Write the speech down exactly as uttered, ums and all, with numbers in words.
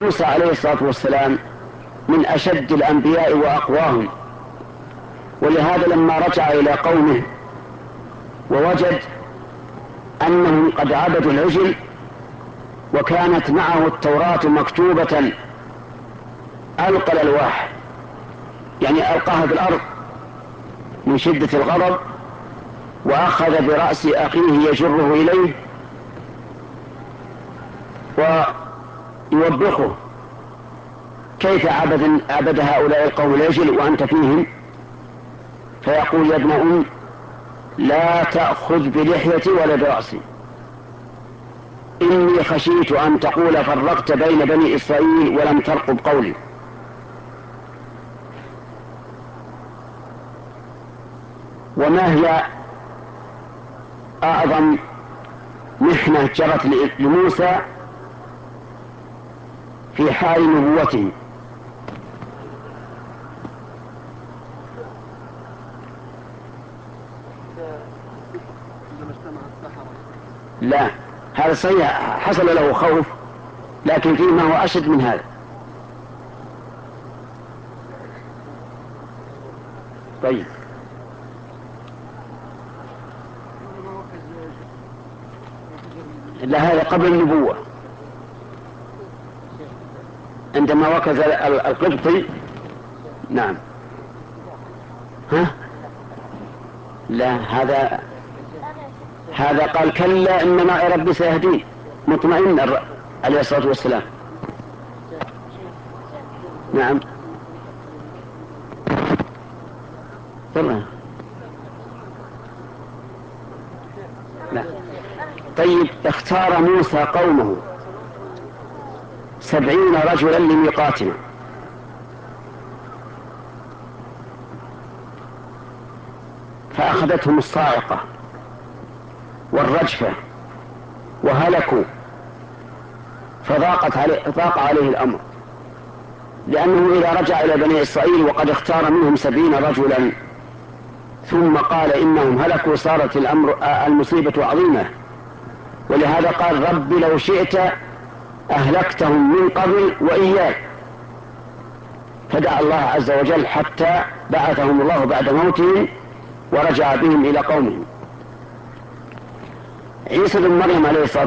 موسى عليه الصلاة والسلام من أشد الأنبياء وأقواهم، ولهذا لما رجع إلى قومه ووجد أنهم قد عبدوا العجل وكانت معه التوراة مكتوبة ألقى الألواح، يعني ألقاها في الأرض من شدة الغضب، وأخذ برأس أخيه يجره إليه ويوبخه: كيف عبد, عبد هؤلاء القوم العجل وأنت فيهم؟ فيقول: يا ابن أم، لا تأخذ بلحيتي ولا برأسي، إني خشيت أن تقول فرقت بين بني إسرائيل ولم ترقب قولي. وما هي أعظم محنة جرت لموسى في حال نبوته؟ لا، هذا صحيح، حصل له خوف، لكن فيه ما هو أشد من هذا. طيب، لا، هذا قبل النبوة، عندما وكز القبطي. نعم. ها؟ لا، هذا هذا قال: كلا إن معي ربي سيهدين، مطمئن عليه الصلاة والسلام. نعم. طبعا. لا. طيب، اختار موسى قومه سبعين رجلا لميقاتنا، فأخذتهم الصاعقة والرجفة وهلكوا، فضاقت عليه ضاق عليه الأمر، لأنه إذا رجع إلى بني إسرائيل وقد اختار منهم سبعين رجلا ثم قال إنهم هلكوا، صارت الأمر المصيبة عظيمة. ولهذا قال: رب لو شئت أهلكتهم من قبل وإياك، فدعا الله عز وجل حتى بعثهم الله بعد موتهم ورجع بهم إلى قومهم. عيسى بن مريم عليه الصلاة